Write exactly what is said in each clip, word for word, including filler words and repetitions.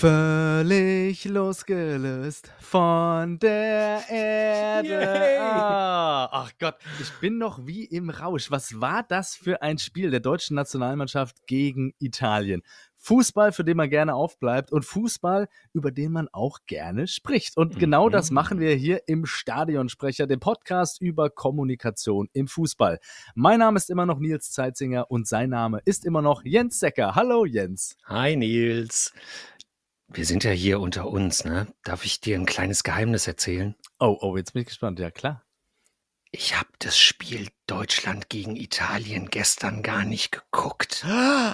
Völlig losgelöst von der Erde. Yay. Ah, ach Gott, ich bin noch wie im Rausch. Was war das für ein Spiel der deutschen Nationalmannschaft gegen Italien? Fußball, für den man gerne aufbleibt und Fußball, über den man auch gerne spricht. Und genau Mhm. das machen wir hier im Stadionsprecher, dem Podcast über Kommunikation im Fußball. Mein Name ist immer noch Nils Zeitzinger und sein Name ist immer noch Jens Secker. Hallo Jens. Hi Nils. Wir sind ja hier unter uns, ne? Darf ich dir ein kleines Geheimnis erzählen? Oh, oh, jetzt bin ich gespannt. Ja, klar. Ich habe das Spiel Deutschland gegen Italien gestern gar nicht geguckt.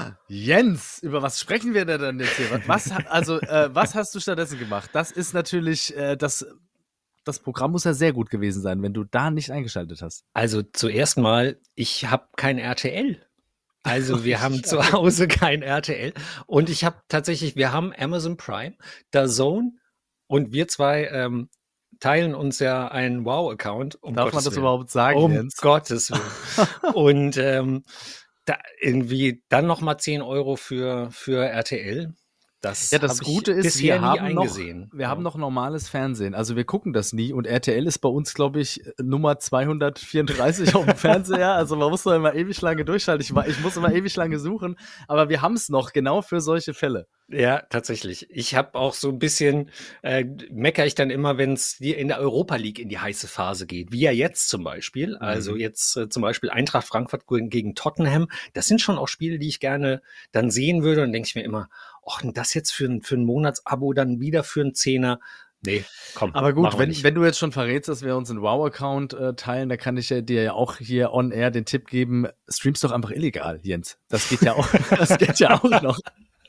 Jens, über was sprechen wir denn jetzt hier? Was, also, äh, was hast du stattdessen gemacht? Das ist natürlich, äh, das, das Programm muss ja sehr gut gewesen sein, wenn du da nicht eingeschaltet hast. Also zuerst mal, ich habe kein R T L. Also wir haben zu Hause kein R T L. Und ich habe tatsächlich, wir haben Amazon Prime, DAZN und wir zwei ähm, teilen uns ja einen Wow-Account. Um Darf Gottes man das Willen. überhaupt sagen, Um Jens? Gottes Willen. Und ähm, da irgendwie dann nochmal zehn Euro für, für R T L. Das, Ja, das hab Gute ich ist, bisher wir nie haben, noch, eingesehen. wir ja. haben noch normales Fernsehen. Also wir gucken das nie und R T L ist bei uns, glaube ich, Nummer zweihundertvierunddreißig auf dem Fernseher. Also man muss da immer ewig lange durchschalten. Ich, ich muss immer ewig lange suchen, aber wir haben es noch genau für solche Fälle. Ja, tatsächlich. Ich habe auch so ein bisschen, äh, meckere ich dann immer, wenn es in der Europa League in die heiße Phase geht. Wie ja jetzt zum Beispiel. Also Mhm. jetzt äh, zum Beispiel Eintracht Frankfurt gegen Tottenham. Das sind schon auch Spiele, die ich gerne dann sehen würde. Und denke ich mir immer, ach, und das jetzt für, ein- für ein Monatsabo dann wieder für einen Zehner? Nee, komm. Aber gut, machen wir wenn, nicht. wenn du jetzt schon verrätst, dass wir uns einen Wow-Account äh, teilen, da kann ich ja dir ja auch hier on air den Tipp geben, streamst doch einfach illegal, Jens. Das geht ja auch, das geht ja auch noch.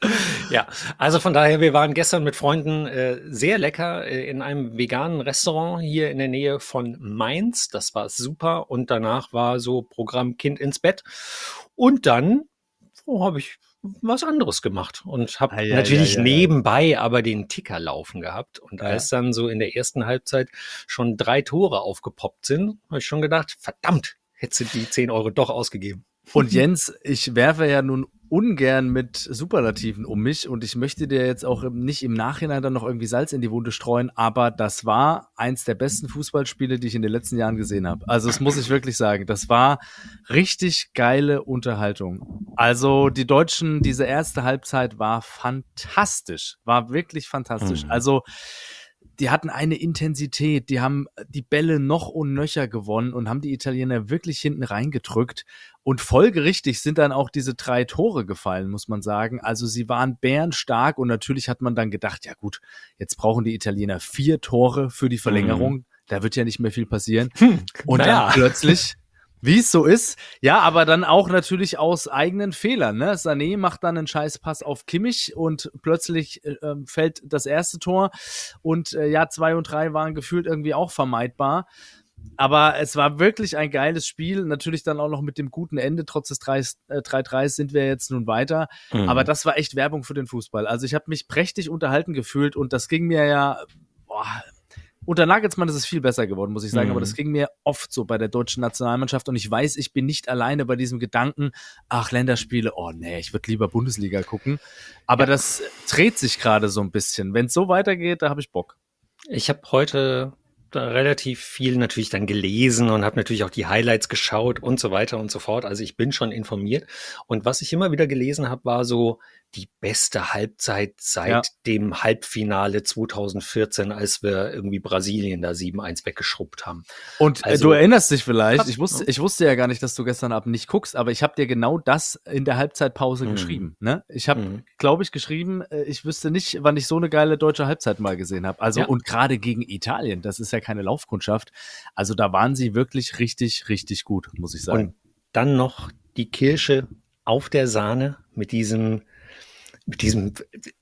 Ja, also von daher, wir waren gestern mit Freunden äh, sehr lecker äh, in einem veganen Restaurant hier in der Nähe von Mainz. Das war super. Und danach war so Programm Kind ins Bett. Und dann oh, habe ich was anderes gemacht und habe Ei, ei, natürlich ei, ei, ei. nebenbei aber den Ticker laufen gehabt. Und Ja. als dann so in der ersten Halbzeit schon drei Tore aufgepoppt sind, habe ich schon gedacht, verdammt, hättest du die zehn Euro doch ausgegeben. Und Jens, ich werfe ja nun ungern mit Superlativen um mich und ich möchte dir jetzt auch nicht im Nachhinein dann noch irgendwie Salz in die Wunde streuen, aber das war eins der besten Fußballspiele, die ich in den letzten Jahren gesehen habe. Also das muss ich wirklich sagen. Das war richtig geile Unterhaltung. Also die Deutschen, diese erste Halbzeit war fantastisch, war wirklich fantastisch. Mhm. Also die hatten eine Intensität, die haben die Bälle noch und nöcher gewonnen und haben die Italiener wirklich hinten reingedrückt. Und folgerichtig sind dann auch diese drei Tore gefallen, muss man sagen. Also sie waren bärenstark und natürlich hat man dann gedacht, ja gut, jetzt brauchen die Italiener vier Tore für die Verlängerung. Mhm. Da wird ja nicht mehr viel passieren. Hm, und naja. dann plötzlich... Wie es so ist, ja, aber dann auch natürlich aus eigenen Fehlern. Ne? Sané macht dann einen Scheißpass auf Kimmich und plötzlich äh, fällt das erste Tor und äh, ja, zwei und drei waren gefühlt irgendwie auch vermeidbar. Aber es war wirklich ein geiles Spiel. Natürlich dann auch noch mit dem guten Ende. Trotz des drei drei sind wir jetzt nun weiter. Mhm. Aber das war echt Werbung für den Fußball. Also ich habe mich prächtig unterhalten gefühlt und das ging mir ja... Boah, unter Nagelsmann ist es viel besser geworden, muss ich sagen, mhm. aber das ging mir oft so bei der deutschen Nationalmannschaft und ich weiß, ich bin nicht alleine bei diesem Gedanken, ach, Länderspiele, oh nee, ich würde lieber Bundesliga gucken, aber ja. Das dreht sich gerade so ein bisschen. Wenn es so weitergeht, da habe ich Bock. Ich habe heute relativ viel natürlich dann gelesen und habe natürlich auch die Highlights geschaut und so weiter und so fort, also ich bin schon informiert und was ich immer wieder gelesen habe, war so die beste Halbzeit seit ja. dem Halbfinale zwanzig vierzehn, als wir irgendwie Brasilien da sieben eins weggeschrubbt haben. Und also, äh, du erinnerst dich vielleicht, ich wusste, ich wusste ja gar nicht, dass du gestern Abend nicht guckst, aber ich habe dir genau das in der Halbzeitpause mhm. geschrieben. Ne? Ich habe, mhm. glaube ich, geschrieben, ich wüsste nicht, wann ich so eine geile deutsche Halbzeit mal gesehen habe. Also ja. und gerade gegen Italien, das ist ja keine Laufkundschaft. Also da waren sie wirklich richtig, richtig gut, muss ich sagen. Und dann noch die Kirsche auf der Sahne mit diesem mit diesem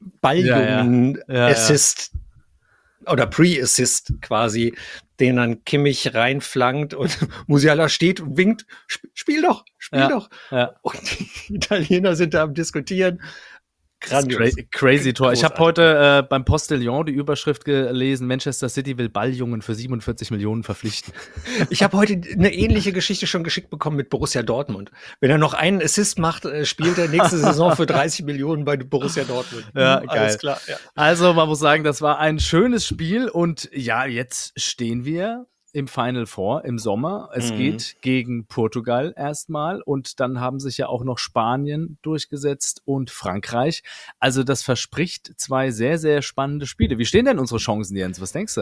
Balljungen-Assist ja, ja. ja, ja. oder Pre-Assist quasi, den dann Kimmich reinflankt und Musiala steht und winkt, spiel doch, spiel ja, doch. Ja. Und die Italiener sind da am Diskutieren. Grandios. Cra crazy Tor. Ich habe heute äh, beim Postillon die Überschrift gelesen, Manchester City will Balljungen für siebenundvierzig Millionen verpflichten. Ich habe heute eine ähnliche Geschichte schon geschickt bekommen mit Borussia Dortmund. Wenn er noch einen Assist macht, spielt er nächste Saison für dreißig Millionen bei Borussia Dortmund. Ja, hm, geil. Alles klar. Ja. Also man muss sagen, das war ein schönes Spiel und ja, jetzt stehen wir im Final Four im Sommer. Es mhm. geht gegen Portugal erstmal und dann haben sich ja auch noch Spanien durchgesetzt und Frankreich. Also das verspricht zwei sehr, sehr spannende Spiele. Wie stehen denn unsere Chancen, Jens? Was denkst du?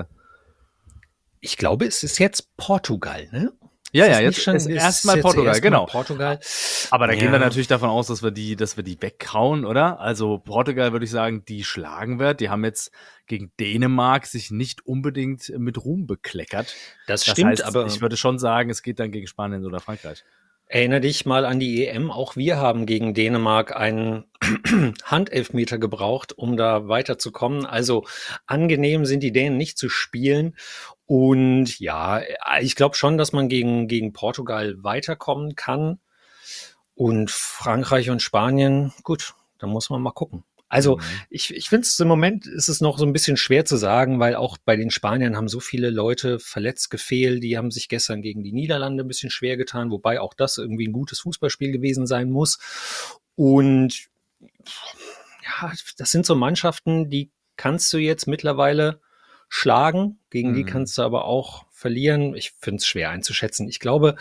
Ich glaube, es ist jetzt Portugal, ne? Ja, ja, jetzt schon, ist erstmal Portugal, erst genau. Portugal. Aber da ja. gehen wir natürlich davon aus, dass wir die, dass wir die weghauen, oder? Also Portugal würde ich sagen, die schlagen wir. Die haben jetzt gegen Dänemark sich nicht unbedingt mit Ruhm bekleckert. Das, das stimmt, heißt, aber ich würde schon sagen, es geht dann gegen Spanien oder Frankreich. Erinnere dich mal an die E M. Auch wir haben gegen Dänemark einen Handelfmeter gebraucht, um da weiterzukommen. Also angenehm sind die Dänen nicht zu spielen. Und ja, ich glaube schon, dass man gegen, gegen Portugal weiterkommen kann. Und Frankreich und Spanien, gut, da muss man mal gucken. Also mhm. ich, ich finde es im Moment ist es noch so ein bisschen schwer zu sagen, weil auch bei den Spaniern haben so viele Leute verletzt, gefehlt. Die haben sich gestern gegen die Niederlande ein bisschen schwer getan, wobei auch das irgendwie ein gutes Fußballspiel gewesen sein muss. Und ja, das sind so Mannschaften, die kannst du jetzt mittlerweile schlagen, gegen mhm. die kannst du aber auch verlieren. Ich finde es schwer einzuschätzen. Ich glaube,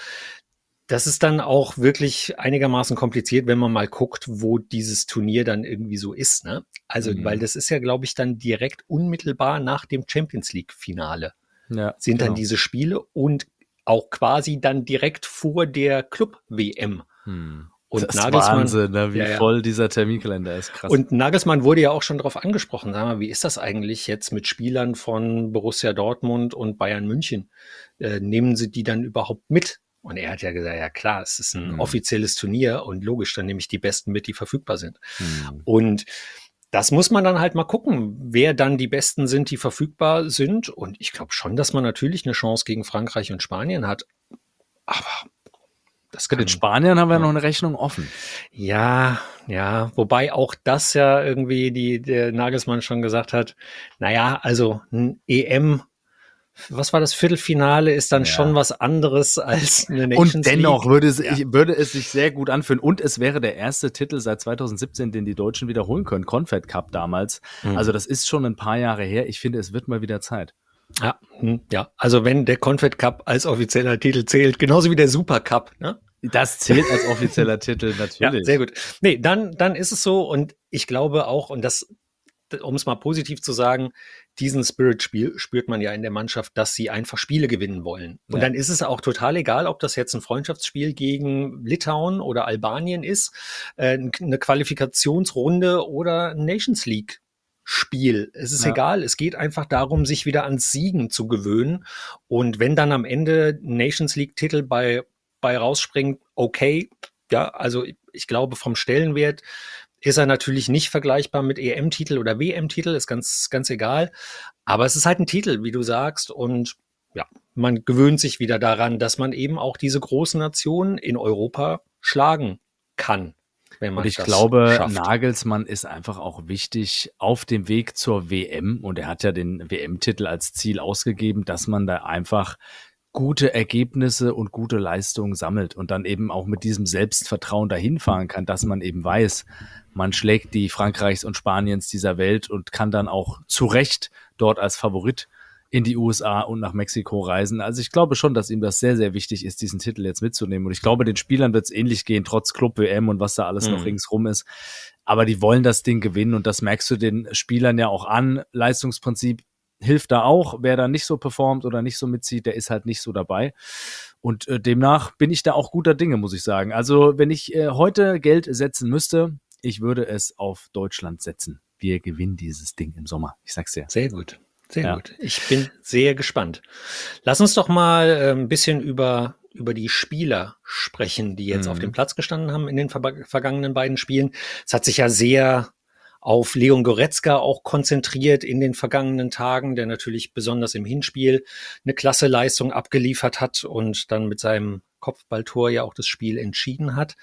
das ist dann auch wirklich einigermaßen kompliziert, wenn man mal guckt, wo dieses Turnier dann irgendwie so ist, ne? Also, mhm. weil das ist ja, glaube ich, dann direkt unmittelbar nach dem Champions League-Finale ja, sind genau. dann diese Spiele und auch quasi dann direkt vor der Club-W M. Mhm. Und das Nagelsmann, ist Wahnsinn, ne? Wie ja, ja. voll dieser Terminkalender ist, krass. Und Nagelsmann wurde ja auch schon darauf angesprochen. Sag mal, wie ist das eigentlich jetzt mit Spielern von Borussia Dortmund und Bayern München? Äh, nehmen sie die dann überhaupt mit? Und er hat ja gesagt, ja klar, es ist ein mhm. offizielles Turnier und logisch, dann nehme ich die Besten mit, die verfügbar sind. Mhm. Und das muss man dann halt mal gucken, wer dann die Besten sind, die verfügbar sind. Und ich glaube schon, dass man natürlich eine Chance gegen Frankreich und Spanien hat. Aber das kann, mit den Spaniern haben wir ja noch eine Rechnung offen. Ja, ja, wobei auch das ja irgendwie die der Nagelsmann schon gesagt hat, naja, also ein E M, was war das Viertelfinale, ist dann ja. schon was anderes als eine Nations League. Und dennoch League. würde es, ja. ich, würde es sich sehr gut anfühlen. Und es wäre der erste Titel seit zweitausendsiebzehn, den die Deutschen wiederholen können. Confed Cup damals. Mhm. Also das ist schon ein paar Jahre her. Ich finde, es wird mal wieder Zeit. Ja, ja. Also wenn der Confed Cup als offizieller Titel zählt, genauso wie der Super Cup, ne? Das zählt als offizieller Titel, natürlich. Ja, sehr gut. Nee, dann, dann ist es so. Und ich glaube auch, und das, um es mal positiv zu sagen, diesen Spirit spiel, spürt man ja in der Mannschaft, dass sie einfach Spiele gewinnen wollen. Und ja. dann ist es auch total egal, ob das jetzt ein Freundschaftsspiel gegen Litauen oder Albanien ist, äh, eine Qualifikationsrunde oder ein Nations League Spiel. Es ist ja. egal. Es geht einfach darum, sich wieder ans Siegen zu gewöhnen. Und wenn dann am Ende ein Nations League Titel bei, bei rausspringt, okay. Ja, also ich glaube vom Stellenwert ist er natürlich nicht vergleichbar mit E M-Titel oder W M-Titel, ist ganz, ganz egal. Aber es ist halt ein Titel, wie du sagst. Und ja, man gewöhnt sich wieder daran, dass man eben auch diese großen Nationen in Europa schlagen kann. Wenn man und ich das glaube, schafft. Nagelsmann ist einfach auch wichtig auf dem Weg zur W M. Und er hat ja den W M-Titel als Ziel ausgegeben, dass man da einfach gute Ergebnisse und gute Leistungen sammelt und dann eben auch mit diesem Selbstvertrauen dahin fahren kann, dass man eben weiß, man schlägt die Frankreichs und Spaniens dieser Welt und kann dann auch zu Recht dort als Favorit in die U S A und nach Mexiko reisen. Also ich glaube schon, dass ihm das sehr, sehr wichtig ist, diesen Titel jetzt mitzunehmen. Und ich glaube, den Spielern wird es ähnlich gehen, trotz Club-W M und was da alles mhm. noch ringsrum ist. Aber die wollen das Ding gewinnen und das merkst du den Spielern ja auch an. Leistungsprinzip hilft da auch. Wer da nicht so performt oder nicht so mitzieht, der ist halt nicht so dabei. Und äh, demnach bin ich da auch guter Dinge, muss ich sagen. Also wenn ich äh, heute Geld setzen müsste, ich würde es auf Deutschland setzen. Wir gewinnen dieses Ding im Sommer. Ich sag's dir. Sehr gut. Sehr ja. gut. Ich bin sehr gespannt. Lass uns doch mal äh, ein bisschen über, über die Spieler sprechen, die jetzt mhm. auf dem Platz gestanden haben in den ver- vergangenen beiden Spielen. Es hat sich ja sehr auf Leon Goretzka auch konzentriert in den vergangenen Tagen, der natürlich besonders im Hinspiel eine klasse Leistung abgeliefert hat und dann mit seinem Kopfballtor ja auch das Spiel entschieden hat.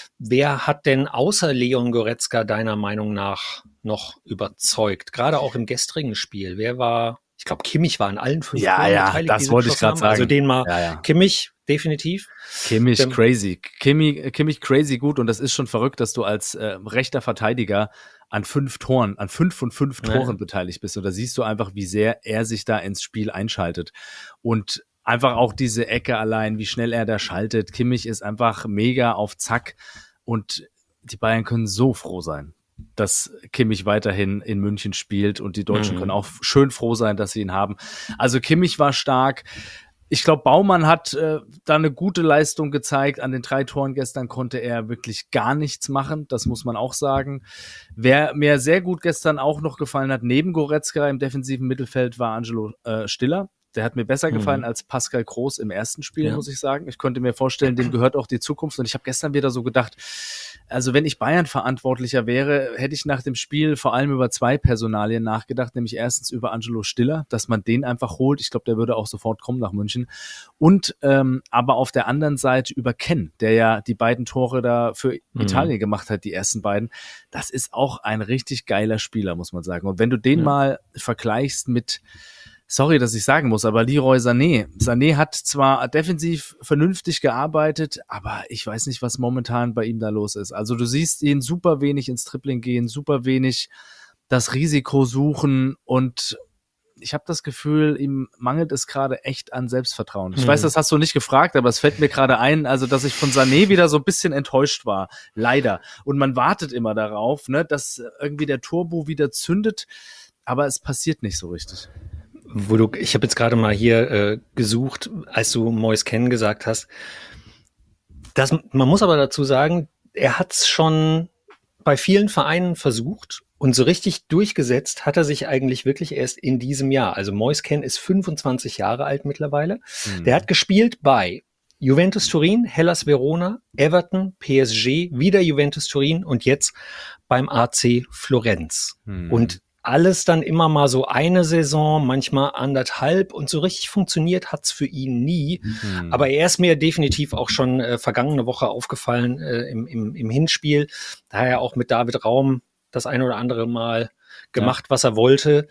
Wer hat denn außer Leon Goretzka deiner Meinung nach noch überzeugt? Gerade auch im gestrigen Spiel. Wer war, ich glaube Kimmich war an allen fünf ja, Toren ja, beteiligt. das wollte ich gerade sagen. Also den mal ja, ja. Kimmich, definitiv. Kimmich Dem, crazy. Kimmich, Kimmich crazy gut und das ist schon verrückt, dass du als äh, rechter Verteidiger an fünf Toren, an fünf von fünf Toren ja. beteiligt bist. Und da siehst du einfach, wie sehr er sich da ins Spiel einschaltet. Und einfach auch diese Ecke allein, wie schnell er da schaltet. Kimmich ist einfach mega auf Zack und die Bayern können so froh sein, dass Kimmich weiterhin in München spielt und die Deutschen mhm. können auch schön froh sein, dass sie ihn haben. Also Kimmich war stark. Ich glaube, Baumann hat äh, da eine gute Leistung gezeigt. An den drei Toren gestern konnte er wirklich gar nichts machen. Das muss man auch sagen. Wer mir sehr gut gestern auch noch gefallen hat, neben Goretzka im defensiven Mittelfeld, war Angelo äh, Stiller. Der hat mir besser gefallen mhm. als Pascal Groß im ersten Spiel, ja. muss ich sagen. Ich könnte mir vorstellen, dem gehört auch die Zukunft. Und ich habe gestern wieder so gedacht, also wenn ich Bayern-Verantwortlicher wäre, hätte ich nach dem Spiel vor allem über zwei Personalien nachgedacht, nämlich erstens über Angelo Stiller, dass man den einfach holt. Ich glaube, der würde auch sofort kommen nach München. Und ähm, aber auf der anderen Seite über Ken, der ja die beiden Tore da für mhm. Italien gemacht hat, die ersten beiden. Das ist auch ein richtig geiler Spieler, muss man sagen. Und wenn du den ja. mal vergleichst mit Sorry, dass ich sagen muss, aber Leroy Sané. Sané hat zwar defensiv vernünftig gearbeitet, aber ich weiß nicht, was momentan bei ihm da los ist. Also du siehst ihn super wenig ins Dribbling gehen, super wenig das Risiko suchen und ich habe das Gefühl, ihm mangelt es gerade echt an Selbstvertrauen. Ich hm. weiß, das hast du nicht gefragt, aber es fällt mir gerade ein, also dass ich von Sané wieder so ein bisschen enttäuscht war. Leider. Und man wartet immer darauf, ne, dass irgendwie der Turbo wieder zündet, aber es passiert nicht so richtig. Wo du, ich habe jetzt gerade mal hier äh, gesucht, als du Moise Kean gesagt hast. Das, man muss aber dazu sagen, er hat es schon bei vielen Vereinen versucht und so richtig durchgesetzt hat er sich eigentlich wirklich erst in diesem Jahr. Also Moise Kean ist fünfundzwanzig Jahre alt mittlerweile. Mhm. Der hat gespielt bei Juventus Turin, Hellas Verona, Everton, P S G, wieder Juventus Turin und jetzt beim A C Florenz. Mhm. Und alles dann immer mal so eine Saison, manchmal anderthalb und so richtig funktioniert hat's für ihn nie. Mhm. Aber er ist mir definitiv auch schon äh, vergangene Woche aufgefallen äh, im, im, im Hinspiel. Da hat er auch mit David Raum das ein oder andere Mal gemacht, ja. was er wollte.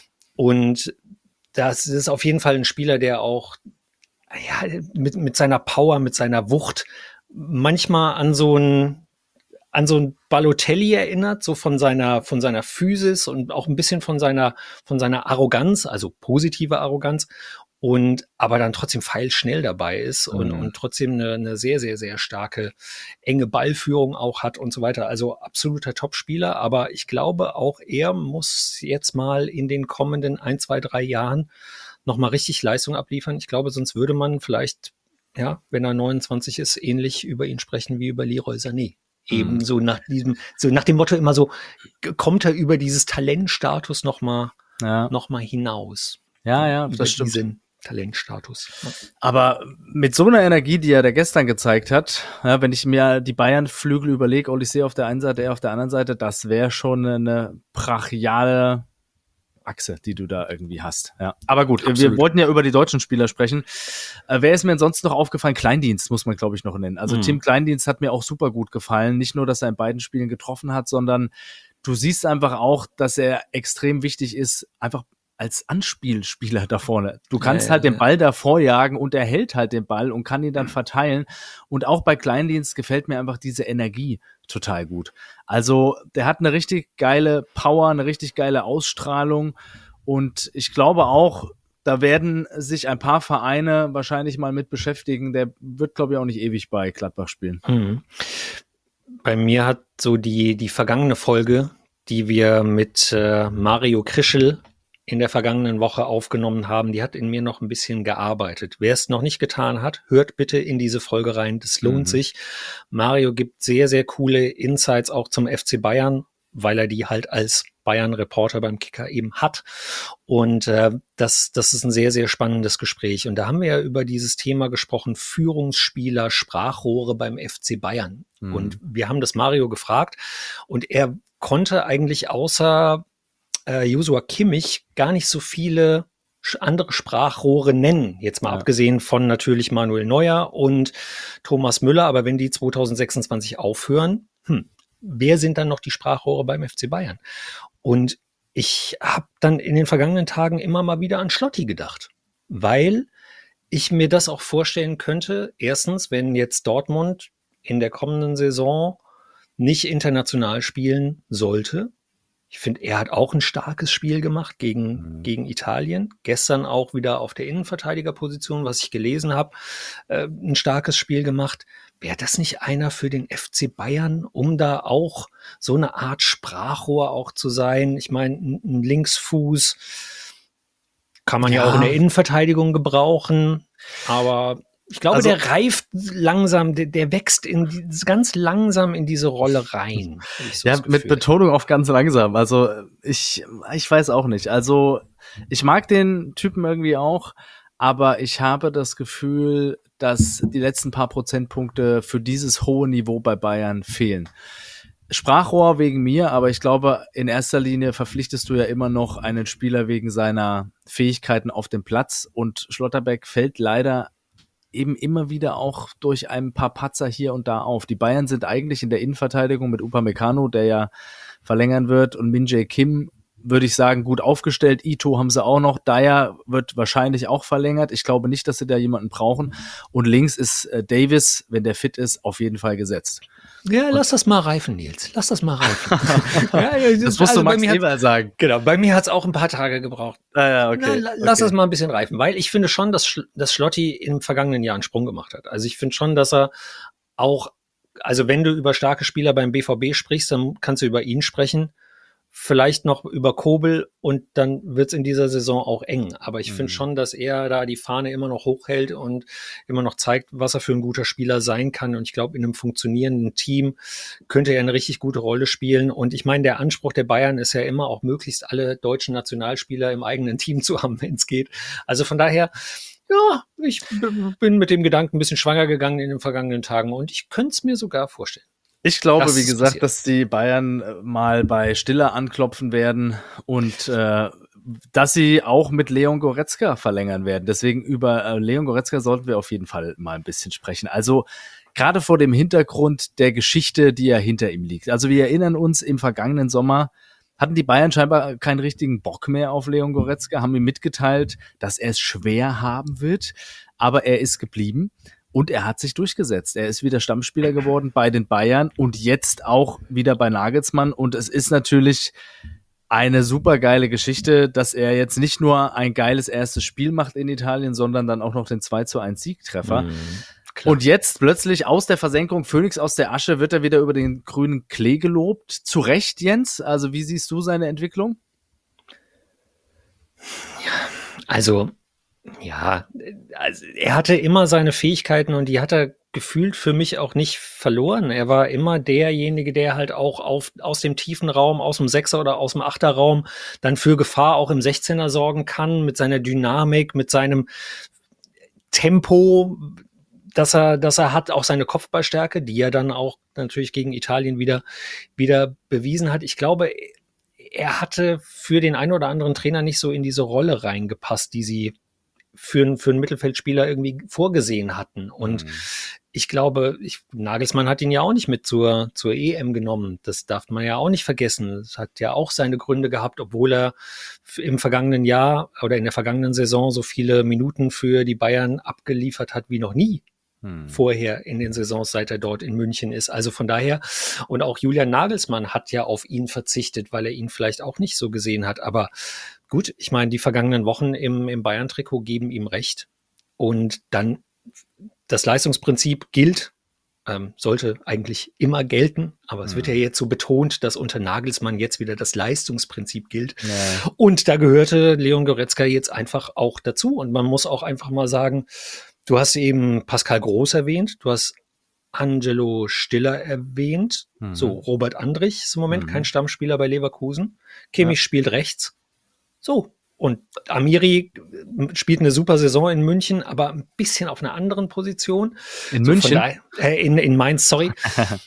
Und das ist auf jeden Fall ein Spieler, der auch ja, mit, mit seiner Power, mit seiner Wucht manchmal an so ein an so ein Balotelli erinnert, so von seiner, von seiner Physis und auch ein bisschen von seiner, von seiner Arroganz, also positive Arroganz und aber dann trotzdem feilschnell dabei ist und, mhm. und trotzdem eine, eine sehr, sehr, sehr starke, enge Ballführung auch hat und so weiter. Also absoluter Topspieler, aber ich glaube auch er muss jetzt mal in den kommenden ein, zwei, drei Jahren nochmal richtig Leistung abliefern. Ich glaube, sonst würde man vielleicht, ja, wenn er neunundzwanzig ist, ähnlich über ihn sprechen wie über Leroy Sané. Eben so nach diesem, so nach dem Motto immer so, kommt er über dieses Talentstatus nochmal ja. noch mal hinaus. Ja, ja, über das stimmt. Diesen Talentstatus. Aber mit so einer Energie, die er da gestern gezeigt hat, ja, wenn ich mir die Bayern-Flügel überlege, Olise auf der einen Seite, er auf der anderen Seite, das wäre schon eine brachiale Achse, die du da irgendwie hast. Ja. Aber gut, Absolut. wir wollten ja über die deutschen Spieler sprechen. Äh, wer ist mir sonst noch aufgefallen? Kleindienst muss man, glaube ich, noch nennen. Also mhm. Tim Kleindienst hat mir auch super gut gefallen. Nicht nur, dass er in beiden Spielen getroffen hat, sondern du siehst einfach auch, dass er extrem wichtig ist, einfach als Anspielspieler da vorne. Du kannst ja, halt ja, den Ball ja. davor jagen und er hält halt den Ball und kann ihn dann verteilen. Und auch bei Kleindienst gefällt mir einfach diese Energie total gut. Also der hat eine richtig geile Power, eine richtig geile Ausstrahlung und ich glaube auch, da werden sich ein paar Vereine wahrscheinlich mal mit beschäftigen. Der wird, glaube ich, auch nicht ewig bei Gladbach spielen. Mhm. Bei mir hat so die, die vergangene Folge, die wir mit äh, Mario Krischl in der vergangenen Woche aufgenommen haben, die hat in mir noch ein bisschen gearbeitet. Wer es noch nicht getan hat, hört bitte in diese Folge rein. Das lohnt mhm. sich. Mario gibt sehr, sehr coole Insights auch zum F C Bayern, weil er die halt als Bayern-Reporter beim Kicker eben hat. Und äh, das, das ist ein sehr, sehr spannendes Gespräch. Und da haben wir ja über dieses Thema gesprochen, Führungsspieler, Sprachrohre beim F C Bayern. Mhm. Und wir haben das Mario gefragt und er konnte eigentlich außer äh, Joshua Kimmich gar nicht so viele andere Sprachrohre nennen. Jetzt mal ja. abgesehen von natürlich Manuel Neuer und Thomas Müller. Aber wenn die zwanzig sechsundzwanzig aufhören, hm, wer sind dann noch die Sprachrohre beim F C Bayern? Und ich habe dann in den vergangenen Tagen immer mal wieder an Schlotti gedacht, weil ich mir das auch vorstellen könnte. Erstens, wenn jetzt Dortmund in der kommenden Saison nicht international spielen sollte. Ich finde, er hat auch ein starkes Spiel gemacht gegen, mhm. gegen Italien. Gestern auch wieder auf der Innenverteidigerposition, was ich gelesen habe, äh, ein starkes Spiel gemacht. Wäre das nicht einer für den F C Bayern, um da auch so eine Art Sprachrohr auch zu sein? Ich meine, ein Linksfuß kann man ja. ja auch in der Innenverteidigung gebrauchen, aber ich glaube, also, der reift langsam, der, der wächst in die, ganz langsam in diese Rolle rein. So ja, mit Betonung auf ganz langsam. Also ich, ich weiß auch nicht. Also ich mag den Typen irgendwie auch, aber ich habe das Gefühl, dass die letzten paar Prozentpunkte für dieses hohe Niveau bei Bayern fehlen. Sprachrohr wegen mir, aber ich glaube, in erster Linie verpflichtest du ja immer noch einen Spieler wegen seiner Fähigkeiten auf dem Platz, und Schlotterbeck fällt leider eben immer wieder auch durch ein paar Patzer hier und da auf. Die Bayern sind eigentlich in der Innenverteidigung mit Upamecano, der ja verlängern wird, und Min-Jae Kim, würde ich sagen, gut aufgestellt. Ito haben sie auch noch. Dyer wird wahrscheinlich auch verlängert. Ich glaube nicht, dass sie da jemanden brauchen. Und links ist äh, Davis, wenn der fit ist, auf jeden Fall gesetzt. Ja, lass das mal reifen, Nils. Lass das mal reifen. ja, ja, das, das musst also du Max Eberl sagen. Genau, bei mir hat es auch ein paar Tage gebraucht. Ah, ja, okay. Na, la, lass okay. das mal ein bisschen reifen, weil ich finde schon, dass, dass Schlotti im vergangenen Jahr einen Sprung gemacht hat. Also ich finde schon, dass er auch, also wenn du über starke Spieler beim B V B sprichst, dann kannst du über ihn sprechen. Vielleicht noch über Kobel, und dann wird's in dieser Saison auch eng. Aber ich mhm. finde schon, dass er da die Fahne immer noch hochhält und immer noch zeigt, was er für ein guter Spieler sein kann. Und ich glaube, in einem funktionierenden Team könnte er eine richtig gute Rolle spielen. Und ich meine, der Anspruch der Bayern ist ja immer auch, möglichst alle deutschen Nationalspieler im eigenen Team zu haben, wenn es geht. Also von daher, ja, ich b- bin mit dem Gedanken ein bisschen schwanger gegangen in den vergangenen Tagen, und ich könnte es mir sogar vorstellen. Ich glaube, das wie gesagt, passiert. dass die Bayern mal bei Stiller anklopfen werden und äh, dass sie auch mit Leon Goretzka verlängern werden. Deswegen über äh, Leon Goretzka sollten wir auf jeden Fall mal ein bisschen sprechen. Also gerade vor dem Hintergrund der Geschichte, die ja hinter ihm liegt. Also wir erinnern uns, im vergangenen Sommer hatten die Bayern scheinbar keinen richtigen Bock mehr auf Leon Goretzka, haben ihm mitgeteilt, dass er es schwer haben wird, aber er ist geblieben. Und er hat sich durchgesetzt. Er ist wieder Stammspieler geworden bei den Bayern und jetzt auch wieder bei Nagelsmann. Und es ist natürlich eine super geile Geschichte, dass er jetzt nicht nur ein geiles erstes Spiel macht in Italien, sondern dann auch noch den zwei zu eins Siegtreffer. Mhm, und jetzt plötzlich aus der Versenkung, Phönix aus der Asche, wird er wieder über den grünen Klee gelobt. Zu Recht, Jens? Also wie siehst du seine Entwicklung? Ja, also... Ja, also er hatte immer seine Fähigkeiten, und die hat er gefühlt für mich auch nicht verloren. Er war immer derjenige, der halt auch auf, aus dem tiefen Raum, aus dem Sechser oder aus dem Achterraum dann für Gefahr auch im Sechzehner sorgen kann, mit seiner Dynamik, mit seinem Tempo, dass er, dass er hat, auch seine Kopfballstärke, die er dann auch natürlich gegen Italien wieder, wieder bewiesen hat. Ich glaube, er hatte für den einen oder anderen Trainer nicht so in diese Rolle reingepasst, die sie für, für einen Mittelfeldspieler irgendwie vorgesehen hatten. Und mhm. ich glaube, ich, Nagelsmann hat ihn ja auch nicht mit zur, zur E M genommen. Das darf man ja auch nicht vergessen. Es hat ja auch seine Gründe gehabt, obwohl er im vergangenen Jahr oder in der vergangenen Saison so viele Minuten für die Bayern abgeliefert hat wie noch nie mhm. vorher in den Saisons, seit er dort in München ist. Also von daher, und auch Julian Nagelsmann hat ja auf ihn verzichtet, weil er ihn vielleicht auch nicht so gesehen hat. Aber gut, ich meine, die vergangenen Wochen im, im Bayern-Trikot geben ihm recht. Und dann das Leistungsprinzip gilt, ähm, sollte eigentlich immer gelten. Aber es mhm. wird ja jetzt so betont, dass unter Nagelsmann jetzt wieder das Leistungsprinzip gilt. Ja. Und da gehörte Leon Goretzka jetzt einfach auch dazu. Und man muss auch einfach mal sagen, du hast eben Pascal Groß erwähnt, du hast Angelo Stiller erwähnt. Mhm. So, Robert Andrich ist im Moment mhm. kein Stammspieler bei Leverkusen. Kimmich ja. spielt rechts. So, und Amiri spielt eine super Saison in München, aber ein bisschen auf einer anderen Position. In so München? Da, äh, in, in Mainz, sorry.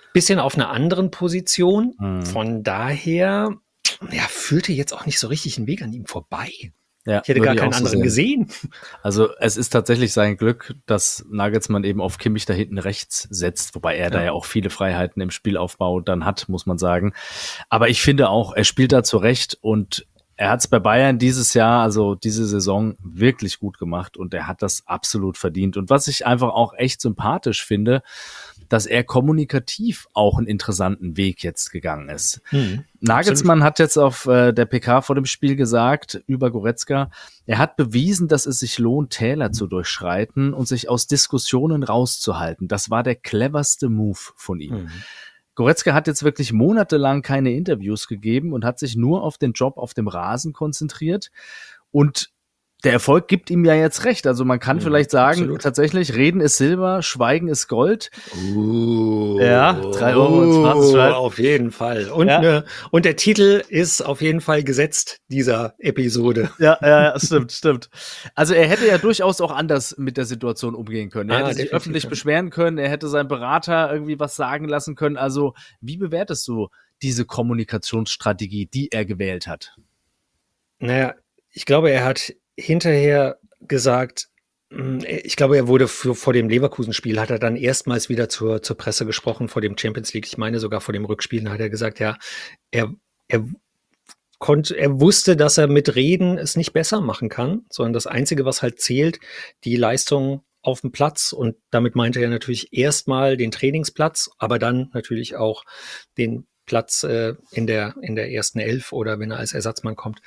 bisschen auf einer anderen Position. Mhm. Von daher, ja, führte jetzt auch nicht so richtig ein Weg an ihm vorbei. Ja, ich hätte gar würde ich keinen auch so anderen sehen. gesehen. Also es ist tatsächlich sein Glück, dass Nagelsmann eben auf Kimmich da hinten rechts setzt, wobei er da Ja. ja auch viele Freiheiten im Spielaufbau dann hat, muss man sagen. Aber ich finde auch, er spielt da zurecht und er hat es bei Bayern dieses Jahr, also diese Saison, wirklich gut gemacht und er hat das absolut verdient. Und was ich einfach auch echt sympathisch finde, dass er kommunikativ auch einen interessanten Weg jetzt gegangen ist. Hm, Nagelsmann hat jetzt auf äh, der P K vor dem Spiel gesagt, über Goretzka, er hat bewiesen, dass es sich lohnt, Täler zu durchschreiten und sich aus Diskussionen rauszuhalten. Das war der cleverste Move von ihm. Mhm. Goretzka hat jetzt wirklich monatelang keine Interviews gegeben und hat sich nur auf den Job auf dem Rasen konzentriert. Und der Erfolg gibt ihm ja jetzt recht. Also man kann Mhm, vielleicht sagen, absolut. tatsächlich, Reden ist Silber, Schweigen ist Gold. Uh, Ja, drei Euro ins Phrasenschwein. Auf jeden Fall. Und, Ja. ne, und der Titel ist auf jeden Fall gesetzt dieser Episode. Ja, ja, ja, stimmt, stimmt. Also er hätte ja durchaus auch anders mit der Situation umgehen können. Er Ah, hätte sich definitiv, öffentlich ja. beschweren können, er hätte seinem Berater irgendwie was sagen lassen können. Also wie bewertest du diese Kommunikationsstrategie, die er gewählt hat? Naja, ich glaube, er hat hinterher gesagt, mh, ich glaube, er wurde für, vor dem Leverkusen-Spiel, hat er dann erstmals wieder zur, zur Presse gesprochen, vor dem Champions League, ich meine sogar vor dem Rückspiel, hat er gesagt, ja, er, er konnte, er wusste, dass er mit Reden es nicht besser machen kann, sondern das Einzige, was halt zählt, die Leistung auf dem Platz, und damit meinte er natürlich erstmal den Trainingsplatz, aber dann natürlich auch den Platz äh, in der in der ersten Elf oder wenn er als Ersatzmann kommt.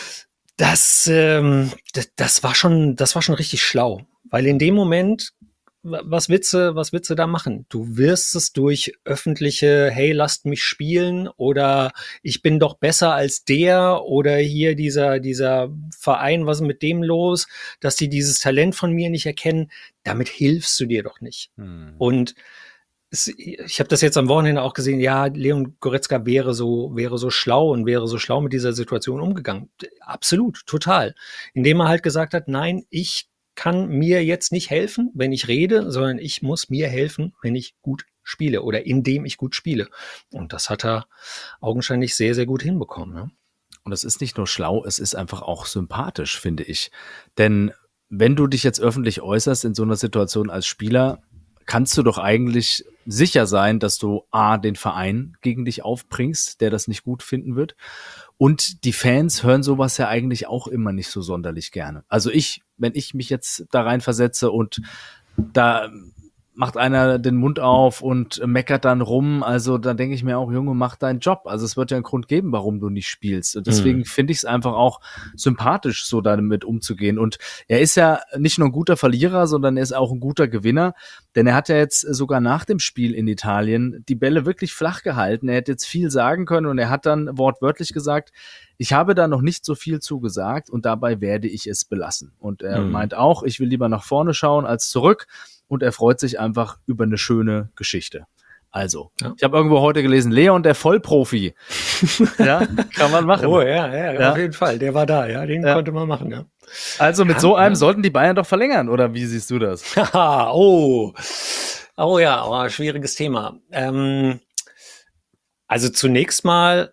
Das, ähm, das, das war schon, das war schon richtig schlau, weil in dem Moment, was willst du, was willst du da machen? Du wirst es durch öffentliche, hey, lasst mich spielen oder ich bin doch besser als der oder hier dieser, dieser Verein, was ist mit dem los, dass die dieses Talent von mir nicht erkennen, damit hilfst du dir doch nicht. Hm. Und es, ich habe das jetzt am Wochenende auch gesehen, ja, Leon Goretzka wäre so, wäre so schlau und wäre so schlau mit dieser Situation umgegangen. Absolut, total. Indem er halt gesagt hat, nein, ich kann mir jetzt nicht helfen, wenn ich rede, sondern ich muss mir helfen, wenn ich gut spiele oder indem ich gut spiele. Und das hat er augenscheinlich sehr, sehr gut hinbekommen. Ne? Und es ist nicht nur schlau, es ist einfach auch sympathisch, finde ich. Denn wenn du dich jetzt öffentlich äußerst in so einer Situation als Spieler, kannst du doch eigentlich sicher sein, dass du A, den Verein gegen dich aufbringst, der das nicht gut finden wird. Und die Fans hören sowas ja eigentlich auch immer nicht so sonderlich gerne. Also ich, wenn ich mich jetzt da rein versetze und da macht einer den Mund auf und meckert dann rum, also da denke ich mir auch, Junge, mach deinen Job. Also es wird ja einen Grund geben, warum du nicht spielst. Und deswegen mhm. finde ich es einfach auch sympathisch, so damit umzugehen. Und er ist ja nicht nur ein guter Verlierer, sondern er ist auch ein guter Gewinner, denn er hat ja jetzt sogar nach dem Spiel in Italien die Bälle wirklich flach gehalten. Er hätte jetzt viel sagen können und er hat dann wortwörtlich gesagt, ich habe da noch nicht so viel zugesagt und dabei werde ich es belassen. Und er mhm. meint auch, ich will lieber nach vorne schauen als zurück. Und er freut sich einfach über eine schöne Geschichte. Also, ja. Ich habe irgendwo heute gelesen, Leon, der Vollprofi. Ja, kann man machen. Oh ja, ja, ja, auf jeden Fall. Der war da, ja, den ja. konnte man machen, ja. Also mit ja, so einem ja. sollten die Bayern doch verlängern, oder wie siehst du das? oh, oh ja, oh, schwieriges Thema. Ähm, also zunächst mal,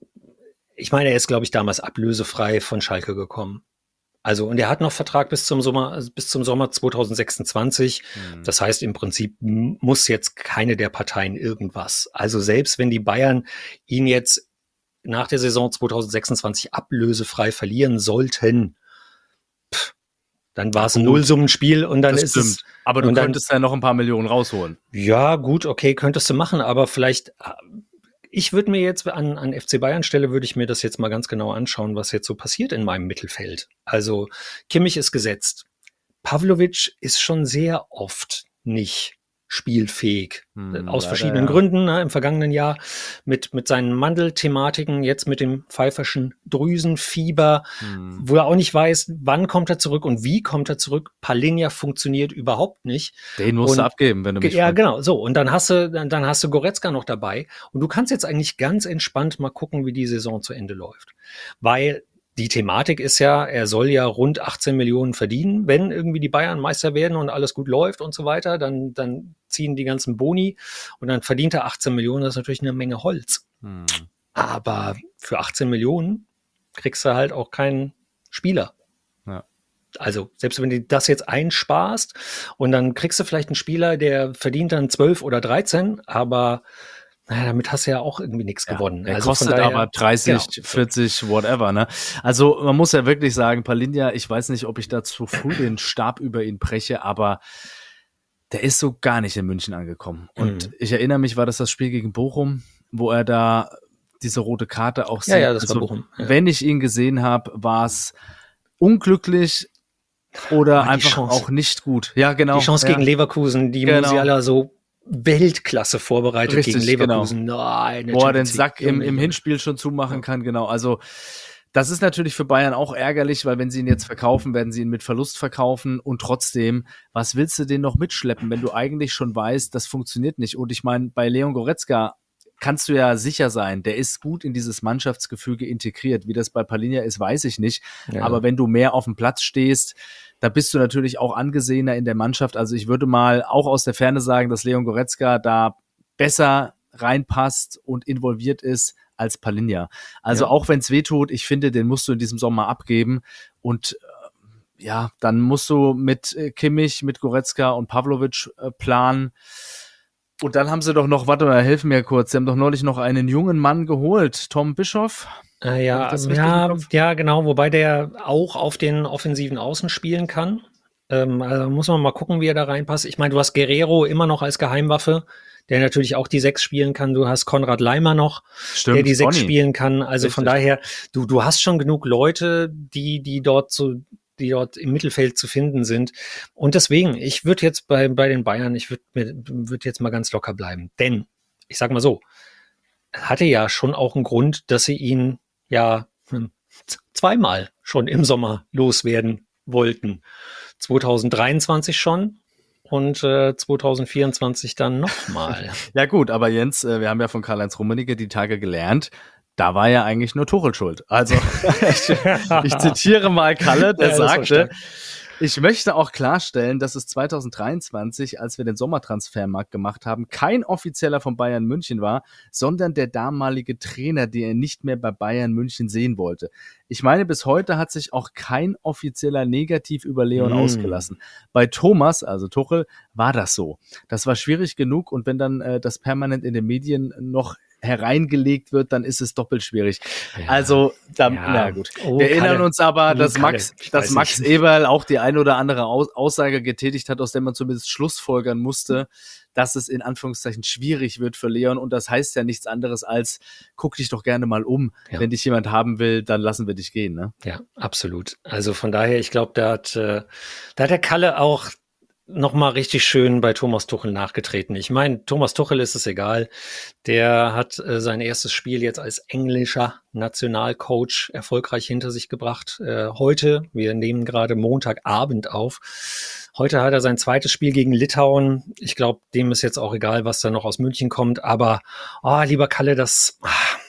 ich meine, er ist, glaube ich, damals ablösefrei von Schalke gekommen. Also, und er hat noch Vertrag bis zum Sommer, bis zum Sommer zwanzig sechsundzwanzig. Mhm. Das heißt, im Prinzip muss jetzt keine der Parteien irgendwas. Also, selbst wenn die Bayern ihn jetzt nach der Saison zwanzig sechsundzwanzig ablösefrei verlieren sollten, pff, dann war es ein Nullsummenspiel und dann das ist stimmt. es. Aber du und könntest dann, ja noch ein paar Millionen rausholen. Ja, gut, okay, könntest du machen, aber vielleicht. Ich würde mir jetzt an, an F C Bayern Stelle würde ich mir das jetzt mal ganz genau anschauen, was jetzt so passiert in meinem Mittelfeld. Also Kimmich ist gesetzt. Pavlovic ist schon sehr oft nicht spielfähig. Hm, aus leider, verschiedenen ja. Gründen, ne, im vergangenen Jahr mit, mit seinen Mandelthematiken, jetzt mit dem pfeiferschen Drüsenfieber, hm. wo er auch nicht weiß, wann kommt er zurück und wie kommt er zurück. Palinja funktioniert überhaupt nicht. Den musst und, du abgeben, wenn du mich Ja, fragst. genau, so. Und dann hast du, dann, dann hast du Goretzka noch dabei. Und du kannst jetzt eigentlich ganz entspannt mal gucken, wie die Saison zu Ende läuft. Weil die Thematik ist ja, er soll ja rund achtzehn Millionen verdienen, wenn irgendwie die Bayern Meister werden und alles gut läuft und so weiter, dann, dann ziehen die ganzen Boni und dann verdient er achtzehn Millionen, das ist natürlich eine Menge Holz. Hm. Aber für achtzehn Millionen kriegst du halt auch keinen Spieler. Ja. Also selbst wenn du das jetzt einsparst und dann kriegst du vielleicht einen Spieler, der verdient dann zwölf oder dreizehn, aber naja, damit hast du ja auch irgendwie nichts ja, gewonnen. Der also kostet daher, aber dreißig, genau. vierzig, whatever, ne? Also man muss ja wirklich sagen, Palinja, ich weiß nicht, ob ich da zu früh den Stab über ihn breche, aber der ist so gar nicht in München angekommen. Und mhm. ich erinnere mich, war das das Spiel gegen Bochum, wo er da diese rote Karte auch sieht. Ja, ja, das also, war Bochum. Ja. Wenn ich ihn gesehen habe, war es unglücklich oder einfach Chance. auch nicht gut. Ja, genau. Die Chance ja. gegen Leverkusen, die genau. Musiala so Weltklasse vorbereitet Richtig, gegen Leverkusen. Genau. Nein, Wo er den Sack im, im Hinspiel schon zumachen ja. kann, genau. Also das ist natürlich für Bayern auch ärgerlich, weil wenn sie ihn jetzt verkaufen, werden sie ihn mit Verlust verkaufen und trotzdem, was willst du den noch mitschleppen, wenn du eigentlich schon weißt, das funktioniert nicht. Und ich meine, bei Leon Goretzka kannst du ja sicher sein, der ist gut in dieses Mannschaftsgefüge integriert. Wie das bei Palinja ist, weiß ich nicht. Ja. Aber wenn du mehr auf dem Platz stehst, da bist du natürlich auch angesehener in der Mannschaft. Also ich würde mal auch aus der Ferne sagen, dass Leon Goretzka da besser reinpasst und involviert ist als Palinja. Also ja. auch wenn es weh tut, ich finde, den musst du in diesem Sommer abgeben. Und äh, ja, dann musst du mit äh, Kimmich, mit Goretzka und Pavlovic äh, planen. Und dann haben sie doch noch, warte mal, helfen mir kurz, sie haben doch neulich noch einen jungen Mann geholt, Tom Bischoff. Äh, ja, ja, ja, genau, wobei der auch auf den offensiven Außen spielen kann. Ähm, also muss man mal gucken, wie er da reinpasst. Ich meine, du hast Guerrero immer noch als Geheimwaffe, der natürlich auch die Sechs spielen kann. Du hast Konrad Leimer noch, Stimmt, der die Sechs Bonnie. spielen kann. Also Richtig. Von daher, du, du hast schon genug Leute, die, die dort so die dort im Mittelfeld zu finden sind. Und deswegen, ich würde jetzt bei, bei den Bayern, ich würde würd jetzt mal ganz locker bleiben. Denn, ich sag mal so, hatte ja schon auch einen Grund, dass sie ihn ja hm, zweimal schon im Sommer loswerden wollten. zwanzig dreiundzwanzig schon und äh, zwanzig vierundzwanzig dann nochmal. Ja gut, aber Jens, äh, wir haben ja von Karl-Heinz Rummenigge die Tage gelernt, da war ja eigentlich nur Tuchel schuld. Also ich, ich zitiere mal Kalle, der ja, sagte, ich möchte auch klarstellen, dass es zwanzig dreiundzwanzig, als wir den Sommertransfermarkt gemacht haben, kein Offizieller von Bayern München war, sondern der damalige Trainer, den er nicht mehr bei Bayern München sehen wollte. Ich meine, bis heute hat sich auch kein Offizieller negativ über Leon mm. ausgelassen. Bei Thomas, also Tuchel, war das so. Das war schwierig genug und wenn dann äh, das permanent in den Medien noch hereingelegt wird, dann ist es doppelt schwierig. Ja, also, da, ja. na gut. Oh, wir erinnern Kalle. uns aber, dass oh, Max, dass Max Eberl auch die ein oder andere Aus- Aussage getätigt hat, aus der man zumindest schlussfolgern musste, dass es in Anführungszeichen schwierig wird für Leon. Und das heißt ja nichts anderes als, guck dich doch gerne mal um. Ja. Wenn dich jemand haben will, dann lassen wir dich gehen. Ne? Ja, absolut. Also von daher, ich glaube, da hat, äh, da hat der Kalle auch nochmal richtig schön bei Thomas Tuchel nachgetreten. Ich meine, Thomas Tuchel ist es egal. Der hat äh, sein erstes Spiel jetzt als englischer Nationalcoach erfolgreich hinter sich gebracht. Äh, heute, wir nehmen gerade Montagabend auf. Heute hat er sein zweites Spiel gegen Litauen. Ich glaube, dem ist jetzt auch egal, was da noch aus München kommt. Aber, oh, lieber Kalle, das,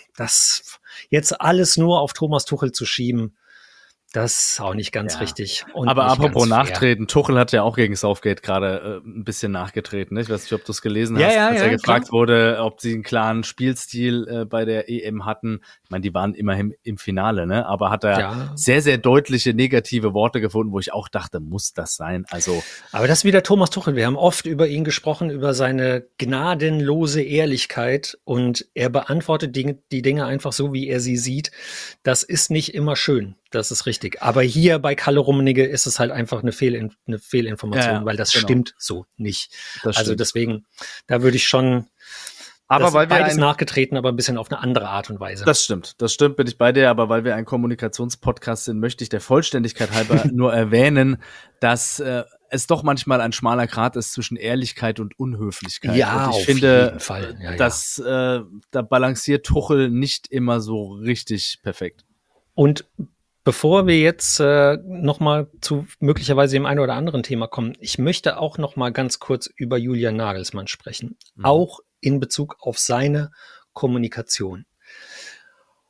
das jetzt alles nur auf Thomas Tuchel zu schieben, das ist auch nicht ganz ja. richtig. Und aber apropos nachtreten, Tuchel hat ja auch gegen Southgate gerade äh, ein bisschen nachgetreten. Ne? Ich weiß nicht, ob du es gelesen ja, hast, ja, als ja, er gefragt klar. wurde, ob sie einen klaren Spielstil äh, bei der E M hatten. Ich meine, die waren immerhin im Finale, ne? Aber hat er ja. sehr, sehr deutliche negative Worte gefunden, wo ich auch dachte, muss das sein? Also, aber das ist wieder Thomas Tuchel. Wir haben oft über ihn gesprochen, über seine gnadenlose Ehrlichkeit und er beantwortet die, die Dinge einfach so, wie er sie sieht. Das ist nicht immer schön. Das ist richtig. Aber hier bei Kalle Rummenigge ist es halt einfach eine, Fehlin- eine Fehlinformation, ja, weil das genau. stimmt so nicht. Das also stimmt. Deswegen, da würde ich schon, aber weil wir beides ein, nachgetreten, aber ein bisschen auf eine andere Art und Weise. Das stimmt, das stimmt, bin ich bei dir, aber weil wir ein Kommunikationspodcast sind, möchte ich der Vollständigkeit halber nur erwähnen, dass äh, es doch manchmal ein schmaler Grat ist zwischen Ehrlichkeit und Unhöflichkeit. Ja, und ich auf finde, jeden Fall. Ja, dass äh, da balanciert Tuchel nicht immer so richtig perfekt. Und bevor wir jetzt äh, nochmal zu möglicherweise dem einen oder anderen Thema kommen, ich möchte auch nochmal ganz kurz über Julian Nagelsmann sprechen. Mhm. Auch in Bezug auf seine Kommunikation.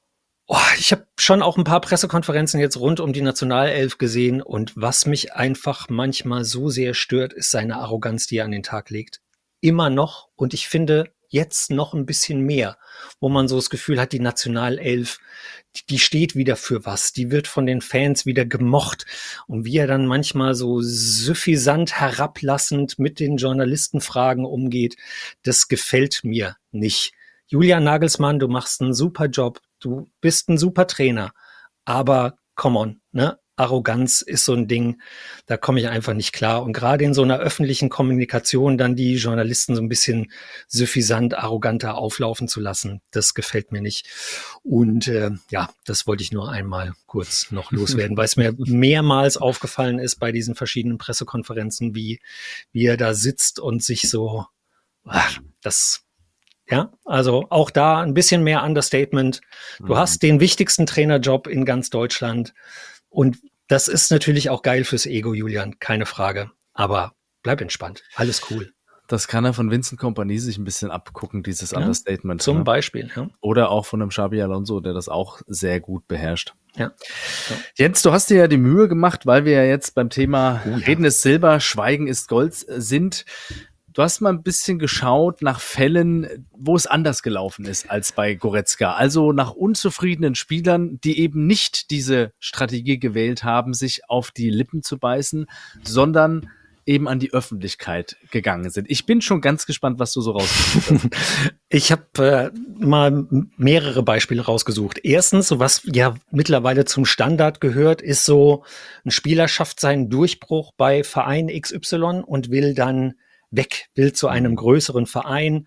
Oh, ich habe schon auch ein paar Pressekonferenzen jetzt rund um die Nationalelf gesehen und was mich einfach manchmal so sehr stört, ist seine Arroganz, die er an den Tag legt. Immer noch und ich finde jetzt noch ein bisschen mehr, wo man so das Gefühl hat, die Nationalelf, die, die steht wieder für was, die wird von den Fans wieder gemocht und wie er dann manchmal so suffisant herablassend mit den Journalistenfragen umgeht, das gefällt mir nicht. Julian Nagelsmann, du machst einen super Job, du bist ein super Trainer, aber come on, ne? Arroganz ist so ein Ding, da komme ich einfach nicht klar. Und gerade in so einer öffentlichen Kommunikation dann die Journalisten so ein bisschen suffisant, arroganter auflaufen zu lassen, das gefällt mir nicht. Und äh, ja, das wollte ich nur einmal kurz noch loswerden, weil es mir mehrmals aufgefallen ist bei diesen verschiedenen Pressekonferenzen, wie, wie er da sitzt und sich so, ach, das Ja, also auch da ein bisschen mehr Understatement. Du mhm. hast den wichtigsten Trainerjob in ganz Deutschland und das ist natürlich auch geil fürs Ego, Julian, keine Frage. Aber bleib entspannt, alles cool. Das kann er von Vincent Kompany sich ein bisschen abgucken, dieses Ja, Understatement. zum ne? Beispiel. Ja. Oder auch von einem Xabi Alonso, der das auch sehr gut beherrscht. Ja. Ja. Jens, du hast dir ja die Mühe gemacht, weil wir ja jetzt beim Thema Oh, ja. Reden ist Silber, Schweigen ist Gold sind. Du hast mal ein bisschen geschaut nach Fällen, wo es anders gelaufen ist als bei Goretzka. Also nach unzufriedenen Spielern, die eben nicht diese Strategie gewählt haben, sich auf die Lippen zu beißen, sondern eben an die Öffentlichkeit gegangen sind. Ich bin schon ganz gespannt, was du so rausgesucht hast. Ich habe äh, mal mehrere Beispiele rausgesucht. Erstens, so was ja mittlerweile zum Standard gehört, ist so, ein Spieler schafft seinen Durchbruch bei Verein X Y und will dann weg, will zu einem größeren Verein.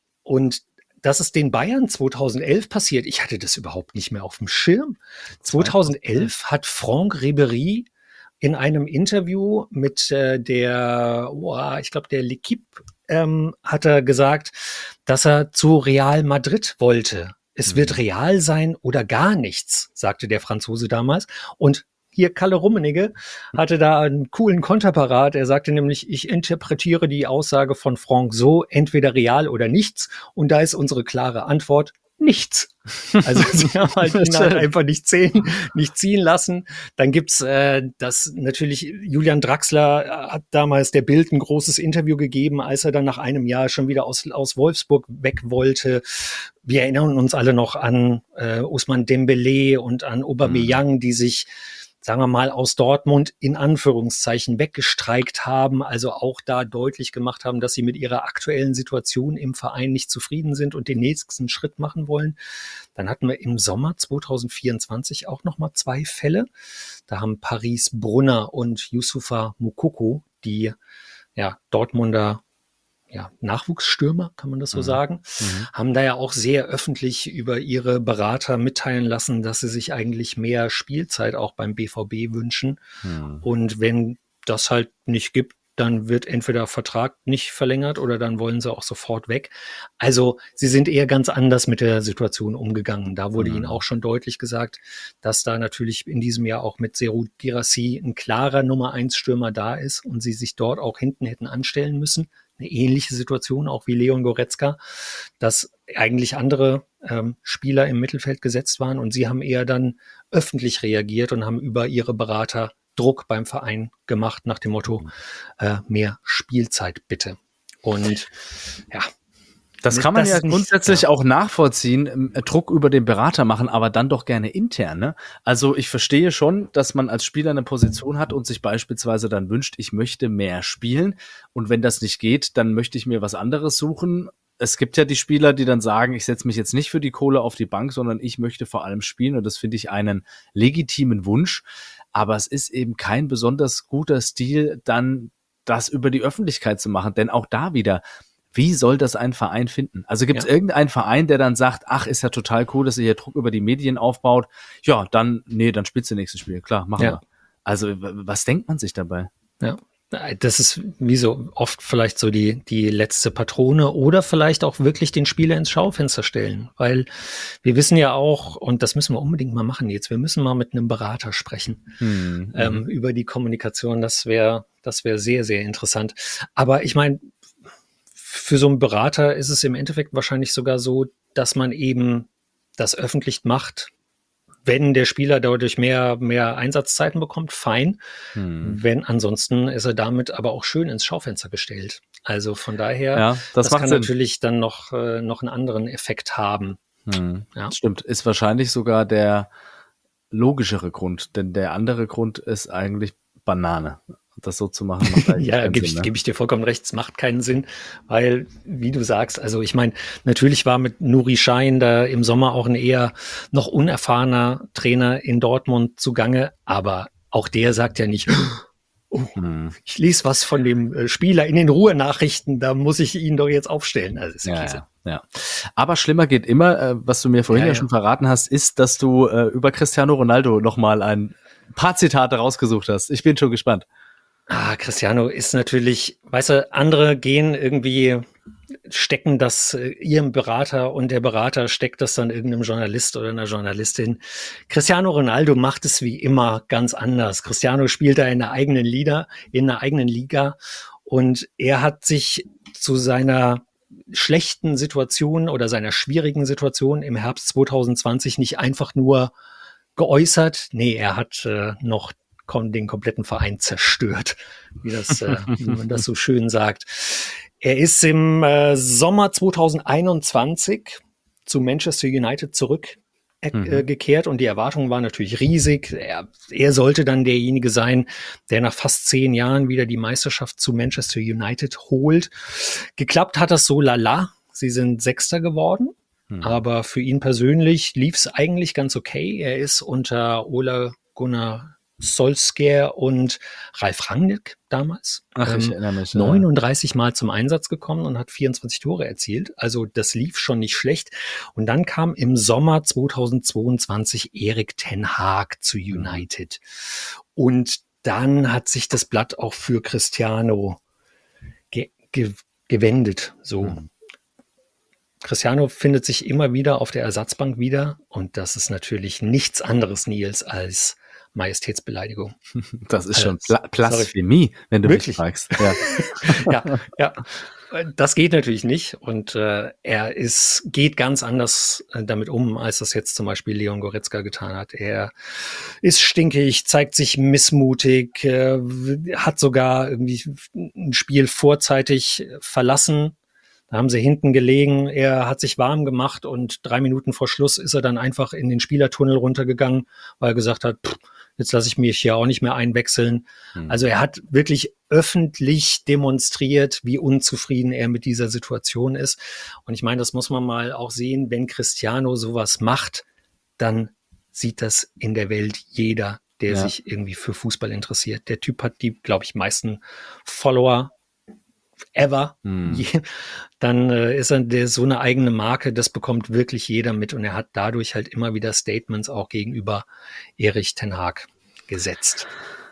Und das ist den Bayern zweitausendelf passiert. Ich hatte das überhaupt nicht mehr auf dem Schirm. zweitausendelf hat Franck Ribéry in einem Interview mit äh, der, oh, ich glaube, der L'Équipe, ähm, hat er gesagt, dass er zu Real Madrid wollte. Es mhm. wird Real sein oder gar nichts, sagte der Franzose damals. Und hier Kalle Rummenigge hatte da einen coolen Konterparat. Er sagte nämlich, ich interpretiere die Aussage von Franck so, entweder real oder nichts. Und da ist unsere klare Antwort, nichts. Also sie haben halt ihn halt einfach nicht ziehen, nicht ziehen lassen. Dann gibt's äh, das natürlich, Julian Draxler hat damals der Bild ein großes Interview gegeben, als er dann nach einem Jahr schon wieder aus, aus Wolfsburg weg wollte. Wir erinnern uns alle noch an äh, Ousmane Dembélé und an Aubameyang, mhm. die sich, sagen wir mal, aus Dortmund in Anführungszeichen weggestreikt haben, also auch da deutlich gemacht haben, dass sie mit ihrer aktuellen Situation im Verein nicht zufrieden sind und den nächsten Schritt machen wollen. Dann hatten wir im Sommer zweitausendvierundzwanzig auch nochmal zwei Fälle. Da haben Paris Brunner und Youssoufa Moukoko, die ja, Dortmunder ja, Nachwuchsstürmer, kann man das so mhm. sagen, mhm. haben da ja auch sehr öffentlich über ihre Berater mitteilen lassen, dass sie sich eigentlich mehr Spielzeit auch beim B V B wünschen. Mhm. Und wenn das halt nicht gibt, dann wird entweder Vertrag nicht verlängert oder dann wollen sie auch sofort weg. Also sie sind eher ganz anders mit der Situation umgegangen. Da wurde mhm. ihnen auch schon deutlich gesagt, dass da natürlich in diesem Jahr auch mit Serhou Guirassy ein klarer Nummer eins Stürmer da ist und sie sich dort auch hinten hätten anstellen müssen. Eine ähnliche Situation, auch wie Leon Goretzka, dass eigentlich andere ähm, Spieler im Mittelfeld gesetzt waren und sie haben eher dann öffentlich reagiert und haben über ihre Berater Druck beim Verein gemacht nach dem Motto, äh, mehr Spielzeit bitte. Und ja, das kann man das ja nicht, grundsätzlich ja. auch nachvollziehen, äh, Druck über den Berater machen, aber dann doch gerne intern. Ne? Also ich verstehe schon, dass man als Spieler eine Position hat und sich beispielsweise dann wünscht, ich möchte mehr spielen und wenn das nicht geht, dann möchte ich mir was anderes suchen. Es gibt ja die Spieler, die dann sagen, ich setze mich jetzt nicht für die Kohle auf die Bank, sondern ich möchte vor allem spielen und das finde ich einen legitimen Wunsch, aber es ist eben kein besonders guter Stil, dann das über die Öffentlichkeit zu machen, denn auch da wieder, wie soll das ein Verein finden? Also gibt es ja. irgendeinen Verein, der dann sagt, ach, ist ja total cool, dass ihr hier Druck über die Medien aufbaut. Ja, dann, nee, dann spielst du nächstes Spiel. Klar, machen ja. wir. Also was denkt man sich dabei? Ja, das ist wie so oft vielleicht so die, die letzte Patrone oder vielleicht auch wirklich den Spieler ins Schaufenster stellen. Weil wir wissen ja auch, und das müssen wir unbedingt mal machen jetzt, wir müssen mal mit einem Berater sprechen hm, ähm, hm. über die Kommunikation. Das wäre, das wäre sehr, sehr interessant. Aber ich meine, für so einen Berater ist es im Endeffekt wahrscheinlich sogar so, dass man eben das öffentlich macht, wenn der Spieler dadurch mehr, mehr Einsatzzeiten bekommt, fein. Hm. Wenn ansonsten ist er damit aber auch schön ins Schaufenster gestellt. Also von daher, Ja, das, das macht kann Sinn. natürlich dann noch, äh, noch einen anderen Effekt haben. Hm. Ja. Stimmt, ist wahrscheinlich sogar der logischere Grund, denn der andere Grund ist eigentlich Banane. Das so zu machen, macht eigentlich Ja, keinen gebe Sinn, ich, ne? geb ich dir vollkommen recht, es macht keinen Sinn, weil, wie du sagst, also ich meine, natürlich war mit Nuri Sahin da im Sommer auch ein eher noch unerfahrener Trainer in Dortmund zugange, aber auch der sagt ja nicht, oh, Hm. ich lese was von dem äh, Spieler in den Ruhrnachrichten, da muss ich ihn doch jetzt aufstellen. Also das ist ja, Ja, Käse. ja, ja. Aber schlimmer geht immer, äh, was du mir vorhin ja, Ja, ja ja. schon verraten hast, ist, dass du äh, über Cristiano Ronaldo nochmal ein paar Zitate rausgesucht hast. Ich bin schon gespannt. Ah, Cristiano ist natürlich, weißt du, andere gehen irgendwie, stecken das äh, ihrem Berater und der Berater steckt das dann irgendeinem Journalist oder einer Journalistin. Cristiano Ronaldo macht es wie immer ganz anders. Cristiano spielt da in der eigenen Liga, in der eigenen Liga und er hat sich zu seiner schlechten Situation oder seiner schwierigen Situation im Herbst zwanzig zwanzig nicht einfach nur geäußert. Nee, er hat äh, noch den kompletten Verein zerstört, wie das, äh, wie man das so schön sagt. Er ist im äh, Sommer zwanzig einundzwanzig zu Manchester United zurückgekehrt mhm. und die Erwartungen waren natürlich riesig. Er, er sollte dann derjenige sein, der nach fast zehn Jahren wieder die Meisterschaft zu Manchester United holt. Geklappt hat das so lala. Sie sind Sechster geworden. Mhm. Aber für ihn persönlich lief es eigentlich ganz okay. Er ist unter Ole Gunnar Solskjaer und Ralf Rangnick damals Ach, ich ähm, erinnere mich, ja. neununddreißig Mal zum Einsatz gekommen und hat vierundzwanzig Tore erzielt. Also das lief schon nicht schlecht. Und dann kam im Sommer zweitausendzweiundzwanzig Erik ten Hag zu United. Und dann hat sich das Blatt auch für Cristiano ge- ge- gewendet. So. Mhm. Cristiano findet sich immer wieder auf der Ersatzbank wieder. Und das ist natürlich nichts anderes, Nils, als Majestätsbeleidigung. Das ist schon Bla- Blasphemie, wenn du Wirklich? mich fragst. Ja. ja, ja. Das geht natürlich nicht und äh, er ist geht ganz anders äh, damit um, als das jetzt zum Beispiel Leon Goretzka getan hat. Er ist stinkig, zeigt sich missmutig, äh, hat sogar irgendwie ein Spiel vorzeitig verlassen. Da haben sie hinten gelegen, er hat sich warm gemacht und drei Minuten vor Schluss ist er dann einfach in den Spielertunnel runtergegangen, weil er gesagt hat, pff, jetzt lasse ich mich hier auch nicht mehr einwechseln. Mhm. Also er hat wirklich öffentlich demonstriert, wie unzufrieden er mit dieser Situation ist. Und ich meine, das muss man mal auch sehen, wenn Cristiano sowas macht, dann sieht das in der Welt jeder, der ja. sich irgendwie für Fußball interessiert. Der Typ hat die, glaube ich, meisten Follower ever. Hm. Dann äh, ist er der, so eine eigene Marke, das bekommt wirklich jeder mit und er hat dadurch halt immer wieder Statements auch gegenüber Erik ten Hag gesetzt.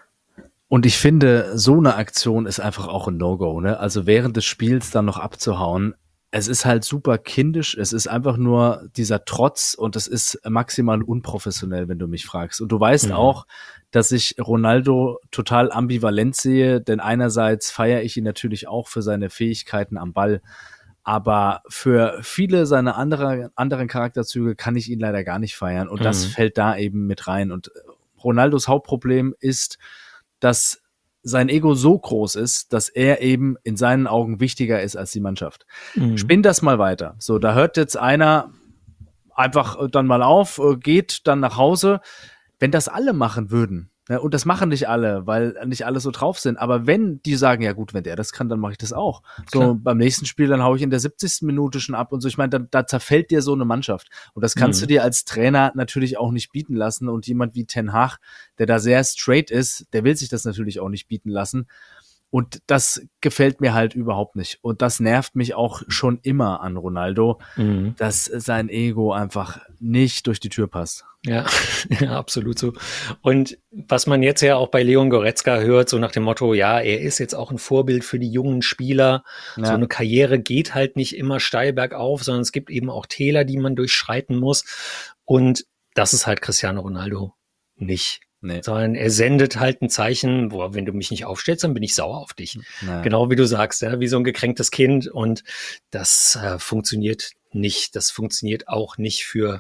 Und ich finde, so eine Aktion ist einfach auch ein No-Go, ne? Also während des Spiels dann noch abzuhauen, es ist halt super kindisch, es ist einfach nur dieser Trotz und es ist maximal unprofessionell, wenn du mich fragst. Und du weißt mhm. auch, dass ich Ronaldo total ambivalent sehe, denn einerseits feiere ich ihn natürlich auch für seine Fähigkeiten am Ball, aber für viele seiner andere, anderen Charakterzüge kann ich ihn leider gar nicht feiern und mhm. das fällt da eben mit rein. Und Ronaldos Hauptproblem ist, dass sein Ego so groß ist, dass er eben in seinen Augen wichtiger ist als die Mannschaft. Mhm. Spinn das mal weiter. So, da hört jetzt einer einfach dann mal auf, geht dann nach Hause. Wenn das alle machen würden, ne, und das machen nicht alle, weil nicht alle so drauf sind, aber wenn die sagen, ja gut, wenn der das kann, dann mache ich das auch. So Klar. Beim nächsten Spiel, dann haue ich in der siebzigsten Minute schon ab und so. Ich meine, da, da zerfällt dir so eine Mannschaft. Und das kannst mhm. du dir als Trainer natürlich auch nicht bieten lassen. Und jemand wie Ten Hag, der da sehr straight ist, der will sich das natürlich auch nicht bieten lassen. Und das gefällt mir halt überhaupt nicht. Und das nervt mich auch schon immer an Ronaldo, mhm. dass sein Ego einfach nicht durch die Tür passt. Ja, ja, absolut so. Und was man jetzt ja auch bei Leon Goretzka hört, so nach dem Motto, ja, er ist jetzt auch ein Vorbild für die jungen Spieler. Ja. So eine Karriere geht halt nicht immer steil bergauf, sondern es gibt eben auch Täler, die man durchschreiten muss. Und das ist halt Cristiano Ronaldo nicht. Nee. Sondern er sendet halt ein Zeichen, boah, wenn du mich nicht aufstellst, dann bin ich sauer auf dich. Naja. Genau wie du sagst, ja, wie so ein gekränktes Kind. Und das äh, funktioniert nicht. Das funktioniert auch nicht für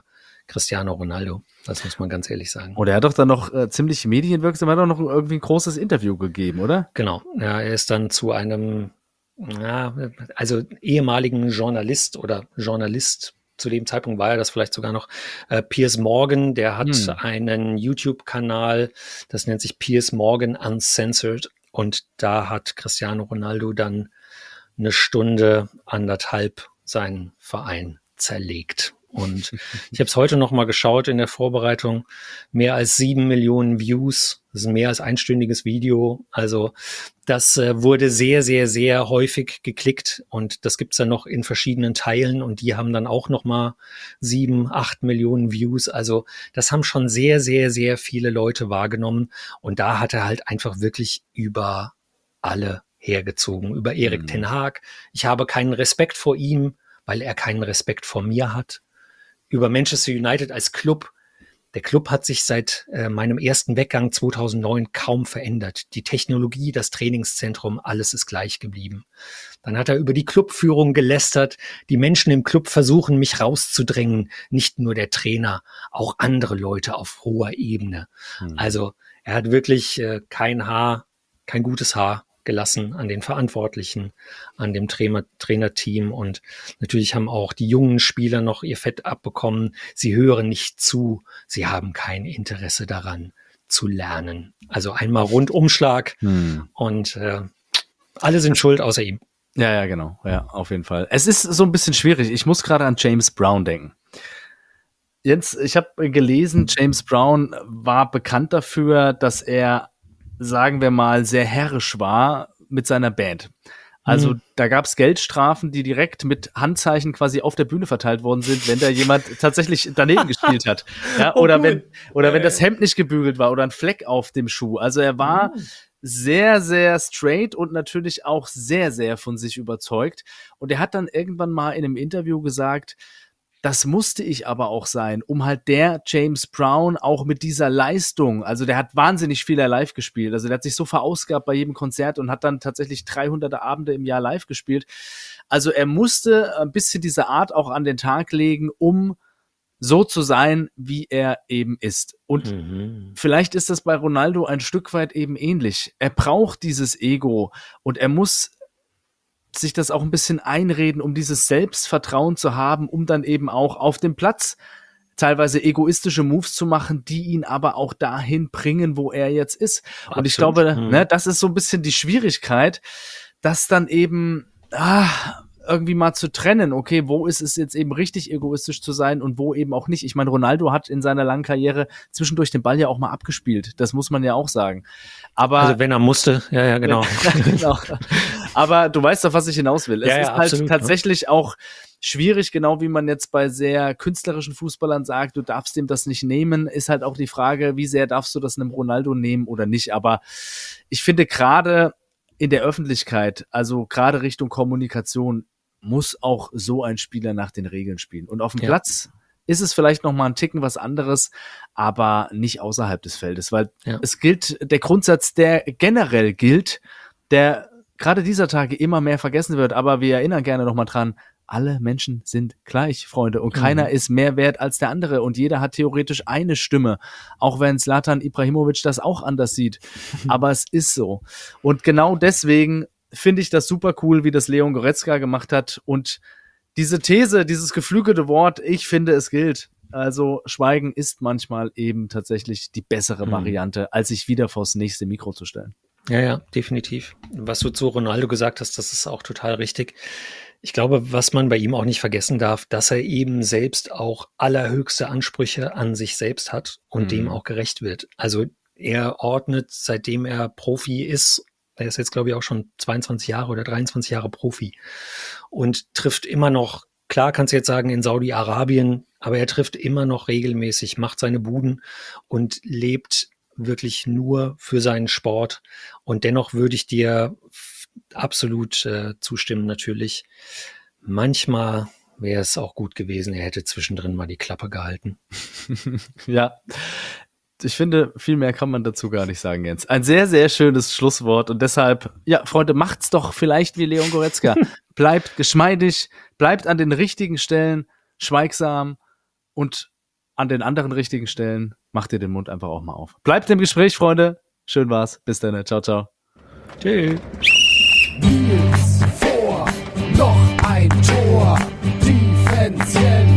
Cristiano Ronaldo. Das muss man ganz ehrlich sagen. Und er hat doch dann noch äh, ziemlich medienwirksam, hat doch noch irgendwie ein großes Interview gegeben, oder? Genau. Ja, er ist dann zu einem, ja, also ehemaligen Journalist oder Journalist, zu dem Zeitpunkt war er das vielleicht sogar noch, äh, Piers Morgan, der hat hm. einen YouTube-Kanal, das nennt sich Piers Morgan Uncensored. Und da hat Cristiano Ronaldo dann eine Stunde, anderthalb seinen Verein zerlegt. Und ich habe es heute noch mal geschaut in der Vorbereitung. Mehr als sieben Millionen Views. Das ist ein mehr als einstündiges Video. Also das äh, wurde sehr, sehr, sehr häufig geklickt. Und das gibt's dann noch in verschiedenen Teilen. Und die haben dann auch noch mal sieben, acht Millionen Views. Also das haben schon sehr, sehr, sehr viele Leute wahrgenommen. Und da hat er halt einfach wirklich über alle hergezogen. Über Erik mhm. ten Hag. Ich habe keinen Respekt vor ihm, weil er keinen Respekt vor mir hat. Über Manchester United als Club. Der Club hat sich seit äh, meinem ersten Weggang zweitausendneun kaum verändert. Die Technologie, das Trainingszentrum, alles ist gleich geblieben. Dann hat er über die Clubführung gelästert. Die Menschen im Club versuchen, mich rauszudrängen. Nicht nur der Trainer, auch andere Leute auf hoher Ebene. Hm. Also er hat wirklich äh, kein Haar, kein gutes Haar gelassen an den Verantwortlichen, an dem Trainer, Trainerteam, und natürlich haben auch die jungen Spieler noch ihr Fett abbekommen. Sie hören nicht zu, sie haben kein Interesse daran zu lernen. Also einmal Rundumschlag hm. und äh, alle sind schuld außer ihm. Ja, ja, genau. Ja, auf jeden Fall. Es ist so ein bisschen schwierig. Ich muss gerade an James Brown denken. Jens, ich habe gelesen, James Brown war bekannt dafür, dass er, sagen wir mal, sehr herrisch war mit seiner Band. Also mhm. da gab es Geldstrafen, die direkt mit Handzeichen quasi auf der Bühne verteilt worden sind, wenn da jemand tatsächlich daneben gespielt hat. Ja, oder oh, wenn oder wenn das Hemd nicht gebügelt war oder ein Fleck auf dem Schuh. Also er war mhm. sehr, sehr straight und natürlich auch sehr, sehr von sich überzeugt. Und er hat dann irgendwann mal in einem Interview gesagt, das musste ich aber auch sein, um halt der James Brown auch mit dieser Leistung, also der hat wahnsinnig viel live gespielt, also der hat sich so verausgabt bei jedem Konzert und hat dann tatsächlich dreihundert Abende im Jahr live gespielt. Also er musste ein bisschen diese Art auch an den Tag legen, um so zu sein, wie er eben ist. Und mhm. vielleicht ist das bei Ronaldo ein Stück weit eben ähnlich. Er braucht dieses Ego und er muss sich das auch ein bisschen einreden, um dieses Selbstvertrauen zu haben, um dann eben auch auf dem Platz teilweise egoistische Moves zu machen, die ihn aber auch dahin bringen, wo er jetzt ist. Absolut. Und ich glaube, mhm. ne, das ist so ein bisschen die Schwierigkeit, das dann eben ah, irgendwie mal zu trennen. Okay, wo ist es jetzt eben richtig egoistisch zu sein und wo eben auch nicht. Ich meine, Ronaldo hat in seiner langen Karriere zwischendurch den Ball ja auch mal abgespielt. Das muss man ja auch sagen. Aber also wenn er musste, ja, ja, genau. genau. Aber du weißt doch, was ich hinaus will. Es ja, ja, ist halt absolut, tatsächlich ja. auch schwierig, genau wie man jetzt bei sehr künstlerischen Fußballern sagt, du darfst dem das nicht nehmen, ist halt auch die Frage, wie sehr darfst du das einem Ronaldo nehmen oder nicht. Aber ich finde gerade in der Öffentlichkeit, also gerade Richtung Kommunikation, muss auch so ein Spieler nach den Regeln spielen. Und auf dem ja. Platz ist es vielleicht noch mal ein Ticken was anderes, aber nicht außerhalb des Feldes, weil ja. es gilt der Grundsatz, der generell gilt, der gerade dieser Tage immer mehr vergessen wird, aber wir erinnern gerne noch mal dran, alle Menschen sind gleich, Freunde, und mhm. keiner ist mehr wert als der andere und jeder hat theoretisch eine Stimme, auch wenn Zlatan Ibrahimovic das auch anders sieht, aber es ist so. Und genau deswegen finde ich das super cool, wie das Leon Goretzka gemacht hat, und diese These, dieses geflügelte Wort, ich finde, es gilt. Also Schweigen ist manchmal eben tatsächlich die bessere mhm. Variante, als sich wieder vors nächste Mikro zu stellen. Ja, ja, definitiv. Was du zu Ronaldo gesagt hast, das ist auch total richtig. Ich glaube, was man bei ihm auch nicht vergessen darf, dass er eben selbst auch allerhöchste Ansprüche an sich selbst hat und mhm. dem auch gerecht wird. Also er ordnet, seitdem er Profi ist, er ist jetzt, glaube ich, auch schon zweiundzwanzig Jahre oder dreiundzwanzig Jahre Profi und trifft immer noch, klar kannst du jetzt sagen, in Saudi-Arabien, aber er trifft immer noch regelmäßig, macht seine Buden und lebt wirklich nur für seinen Sport. Und dennoch würde ich dir absolut äh, zustimmen, natürlich. Manchmal wäre es auch gut gewesen, er hätte zwischendrin mal die Klappe gehalten. Ja. Ich finde, viel mehr kann man dazu gar nicht sagen, Jens. Ein sehr, sehr schönes Schlusswort und deshalb, ja, Freunde, macht's doch vielleicht wie Leon Goretzka. Bleibt geschmeidig, bleibt an den richtigen Stellen schweigsam und an den anderen richtigen Stellen macht ihr den Mund einfach auch mal auf. Bleibt im Gespräch, Freunde. Schön war's. Bis dann. Ciao, ciao. Tschüss. Nils vor, noch ein Tor. Defense